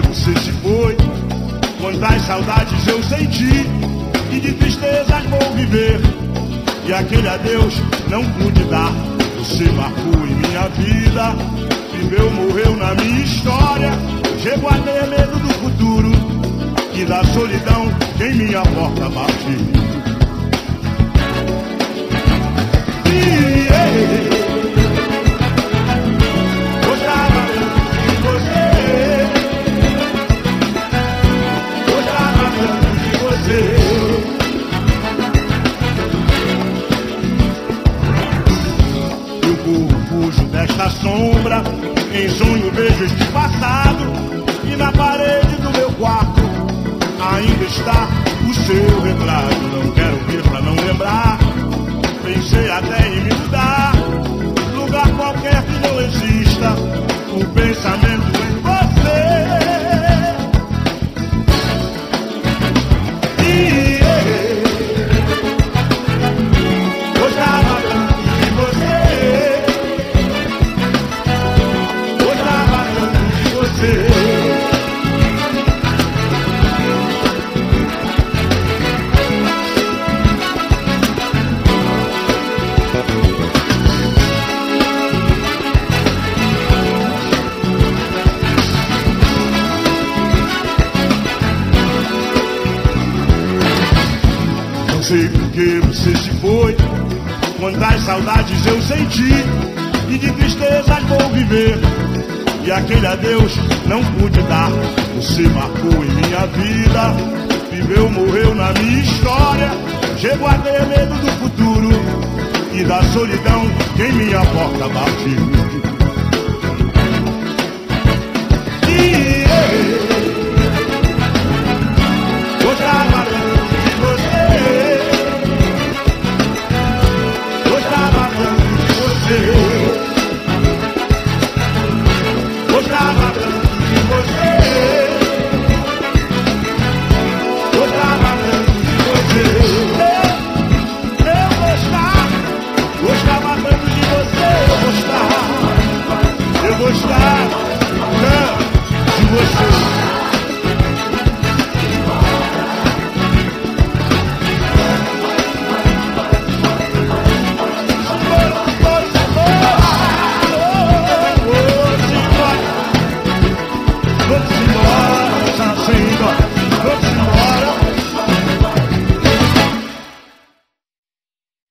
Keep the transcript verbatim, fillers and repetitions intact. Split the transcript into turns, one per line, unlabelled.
você se foi. Quantas saudades eu senti e de tristezas vou viver. E aquele adeus não pude dar. Você marcou em minha vida, viveu, morreu na minha história. Chego a ter medo do futuro e da solidão que em minha porta bate. Gostava tanto de você, gostava tanto de você. Eu corro, fujo desta sombra, em sonho vejo este passado, e na parede do meu quarto ainda está o seu retrato. Não quero ver pra não lembrar. Pensei até em me mudar, lugar qualquer que não exista o pensamento em você. E eu gostava tanto de você, gostava tanto de você. Não sei por que você se foi, quantas saudades eu senti e de tristezas vou viver. E aquele adeus não pude dar. Você marcou em minha vida, viveu, morreu na minha história. Chego a ter medo do futuro e da solidão que em minha porta bate. E eu